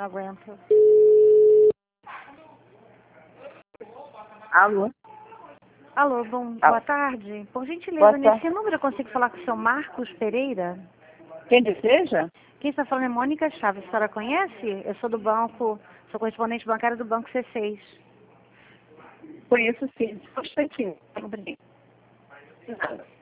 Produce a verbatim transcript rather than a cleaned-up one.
Não aguento. Alô? Alô, bom, Alô. boa tarde. Por gentileza, Boa nesse tarde. número eu consigo falar com o seu Marcos Pereira? Quem deseja? Quem está falando é Mônica Chaves. A senhora conhece? Eu sou do banco, sou correspondente bancária do Banco C seis. Conheço sim. Só um instantinho. Obrigada. Nada.